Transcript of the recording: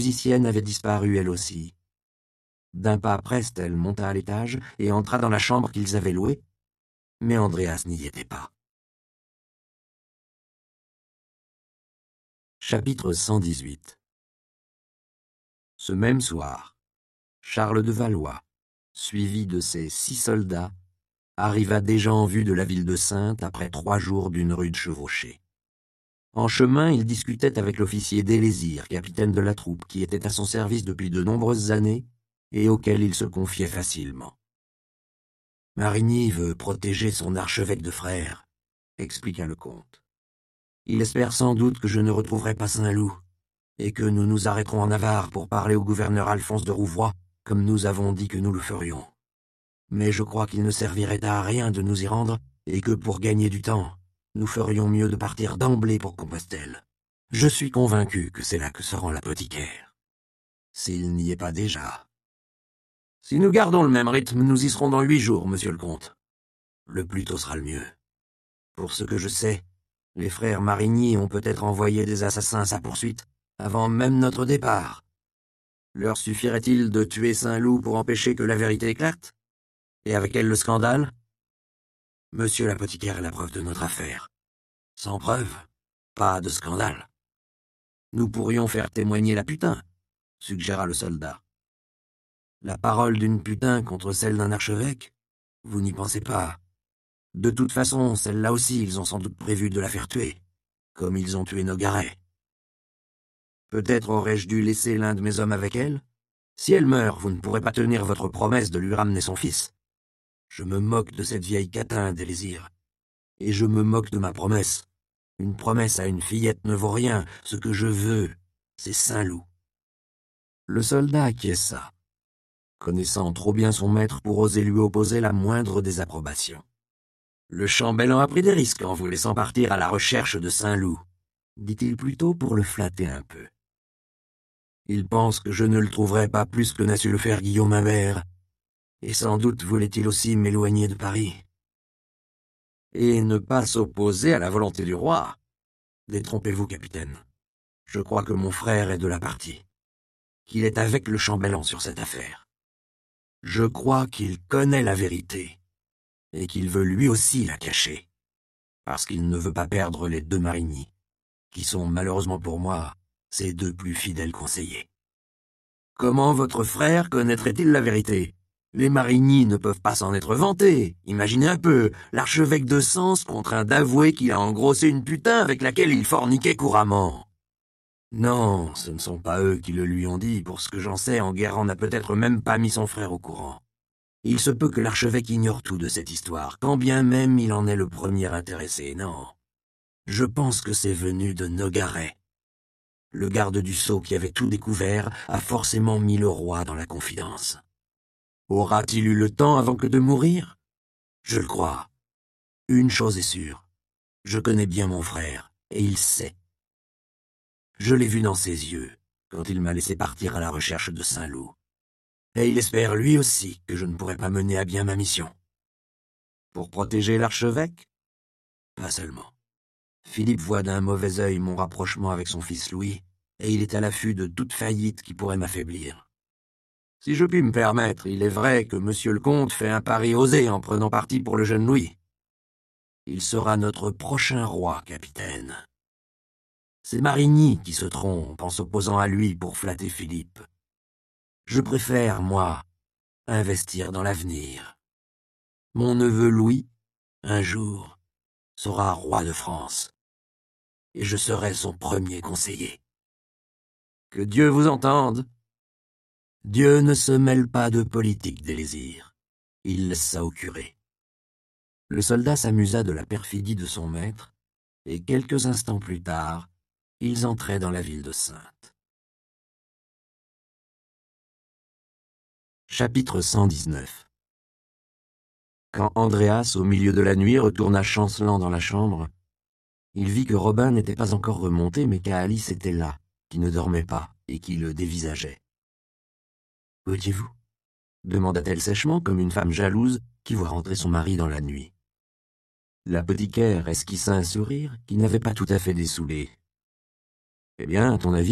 musicienne avait disparu elle aussi. D'un pas preste, elle monta à l'étage et entra dans la chambre qu'ils avaient louée, mais Andreas n'y était pas. Chapitre 118. Ce même soir, Charles de Valois, suivi de ses 6 soldats, arriva déjà en vue de la ville de Saintes après 3 jours d'une rude chevauchée. En chemin, il discutait avec l'officier Délésir, capitaine de la troupe, qui était à son service depuis de nombreuses années et auquel il se confiait facilement. « Marigny veut protéger son archevêque de frères, » expliqua le comte. « Il espère sans doute que je ne retrouverai pas Saint-Loup, et que nous nous arrêterons en Navarre pour parler au gouverneur Alphonse de Rouvroy, comme nous avons dit que nous le ferions. Mais je crois qu'il ne servirait à rien de nous y rendre, et que pour gagner du temps, nous ferions mieux de partir d'emblée pour Compostelle. Je suis convaincu que c'est là que se rend l'apothicaire. S'il n'y est pas déjà. Si nous gardons le même rythme, nous y serons dans 8 jours, monsieur le comte. Le plus tôt sera le mieux. Pour ce que je sais, les frères Marigny ont peut-être envoyé des assassins à sa poursuite, avant même notre départ. Leur suffirait-il de tuer Saint-Loup pour empêcher que la vérité éclate? Et avec elle le scandale? Monsieur l'apothicaire est la preuve de notre affaire. Sans preuve, pas de scandale. Nous pourrions faire témoigner la putain, suggéra le soldat. La parole d'une putain contre celle d'un archevêque? Vous n'y pensez pas. De toute façon, celle-là aussi, ils ont sans doute prévu de la faire tuer, comme ils ont tué Nogaret. Peut-être aurais-je dû laisser l'un de mes hommes avec elle? Si elle meurt, vous ne pourrez pas tenir votre promesse de lui ramener son fils. Je me moque de cette vieille catin, Délésir. Et je me moque de ma promesse. Une promesse à une fillette ne vaut rien. Ce que je veux, c'est Saint-Loup. Le soldat acquiesça, connaissant trop bien son maître pour oser lui opposer la moindre désapprobation. Le chambellan a pris des risques en vous laissant partir à la recherche de Saint-Loup, dit-il plutôt pour le flatter un peu. Il pense que je ne le trouverai pas plus que n'a su le faire Guillaume Imbert, et sans doute voulait-il aussi m'éloigner de Paris. Et ne pas s'opposer à la volonté du roi. Détrompez-vous, capitaine. Je crois que mon frère est de la partie, qu'il est avec le chambellan sur cette affaire. Je crois qu'il connaît la vérité, et qu'il veut lui aussi la cacher, parce qu'il ne veut pas perdre les 2 Marigny, qui sont malheureusement pour moi ses 2 plus fidèles conseillers. Comment votre frère connaîtrait-il la vérité? Les Marigny ne peuvent pas s'en être vantés. Imaginez un peu, l'archevêque de Sens contraint d'avouer qu'il a engrossé une putain avec laquelle il forniquait couramment. Non, ce ne sont pas eux qui le lui ont dit. Pour ce que j'en sais, Enguerrand n'a peut-être même pas mis son frère au courant. Il se peut que l'archevêque ignore tout de cette histoire, quand bien même il en est le premier intéressé, non. Je pense que c'est venu de Nogaret. Le garde du sceau qui avait tout découvert a forcément mis le roi dans la confidence. Aura-t-il eu le temps avant que de mourir? Je le crois. Une chose est sûre. Je connais bien mon frère, et il sait. Je l'ai vu dans ses yeux, quand il m'a laissé partir à la recherche de Saint-Loup. Et il espère lui aussi que je ne pourrai pas mener à bien ma mission. Pour protéger l'archevêque? Pas seulement. Philippe voit d'un mauvais œil mon rapprochement avec son fils Louis, et il est à l'affût de toute faillite qui pourrait m'affaiblir. Si je puis me permettre, il est vrai que monsieur le comte fait un pari osé en prenant parti pour le jeune Louis. Il sera notre prochain roi, capitaine. C'est Marigny qui se trompe en s'opposant à lui pour flatter Philippe. Je préfère, moi, investir dans l'avenir. Mon neveu Louis, un jour, sera roi de France, et je serai son premier conseiller. Que Dieu vous entende. Dieu ne se mêle pas de politique, Délésir. Il laisse ça au curé. Le soldat s'amusa de la perfidie de son maître, et quelques instants plus tard, ils entraient dans la ville de Saintes. Chapitre 119. Quand Andreas, au milieu de la nuit, retourna chancelant dans la chambre, il vit que Robin n'était pas encore remonté, mais qu'Alice était là, qui ne dormait pas, et qui le dévisageait. « Où étiez-vous » demanda-t-elle sèchement, comme une femme jalouse qui voit rentrer son mari dans la nuit. L'apothicaire esquissa un sourire qui n'avait pas tout à fait dessoulé. « Eh bien, à ton avis »